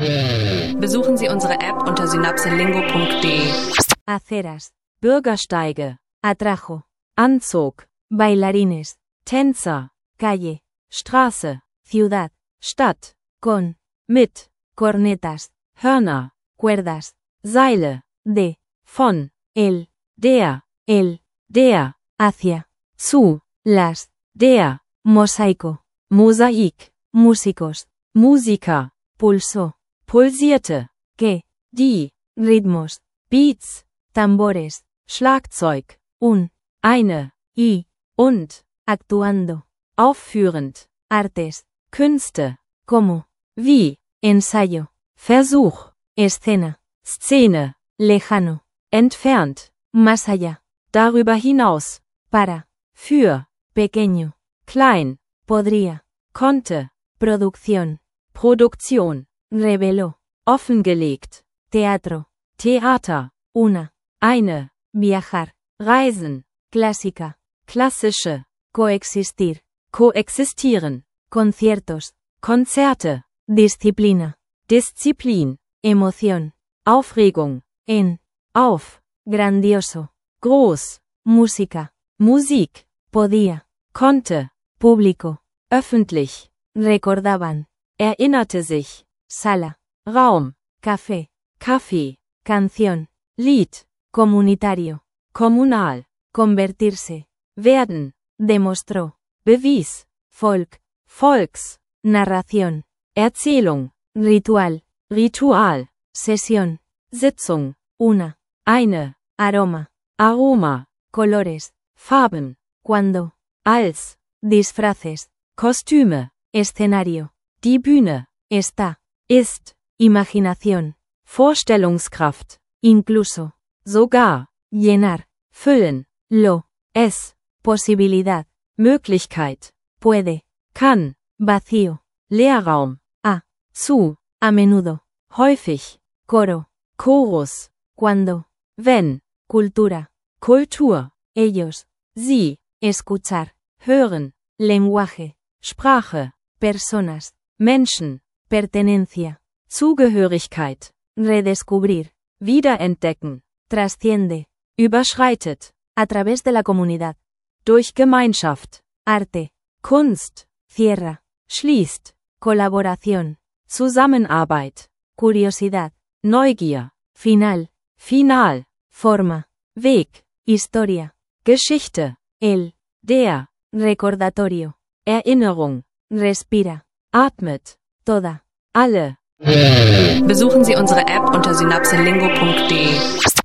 Besuchen Sie unsere App unter synapselingo.de. Aceras, Bürgersteige, Atrajo, Anzug, Bailarines, Tänzer, Calle, Straße, Ciudad, Stadt, con, mit, Cornetas, Hörner, Cuerdas, Seile, de, von, el, der, hacia, zu, las, der, Mosaico, Mosaik, Músicos, Musiker, pulsó, pulsierte, que, die, ritmos, Beats, tambores, Schlagzeug, eine, y, und, actuando, aufführend, artes, Künste, como, wie, ensayo, Versuch, escena, Szene, lejano, entfernt, más allá, darüber hinaus, para, für, pequeño, klein, podría, konnte, Produktion, reveló, offengelegt, teatro, Theater, eine, viajar, reisen, clásica, klassische, coexistir, koexistieren, conciertos, Konzerte, Disziplin, emoción, Aufregung, auf, grandioso, groß, música, Musik, podía, konnte, público, öffentlich, recordaban, erinnerte sich, sala, Raum, Café, canción, Lied, comunitario, kommunal, convertirse, werden, demostró, bewies, Volks, narración, Erzählung, Ritual, Sesión, Sitzung, eine, Aroma, colores, Farben, cuando, als, disfraces, Kostüme, escenario, die Bühne, está, ist, imaginación, Vorstellungskraft, incluso, sogar, llenar, füllen, es, posibilidad, Möglichkeit, puede, kann, vacío, Leerraum, zu, a menudo, häufig, coro, Chorus, cuando, wenn, cultura, Kultur, ellos, sie, escuchar, hören, lenguaje, Sprache, personas, Menschen, pertenencia, Zugehörigkeit, redescubrir, wiederentdecken, trasciende, überschreitet, a través de la comunidad, durch Gemeinschaft, arte, Kunst, cierra, schließt, colaboración, Zusammenarbeit, curiosidad, Neugier, final, forma, Weg, historia, Geschichte, der, recordatorio, Erinnerung, respira, atmet, toda, alle. Besuchen Sie unsere App unter synapselingo.de.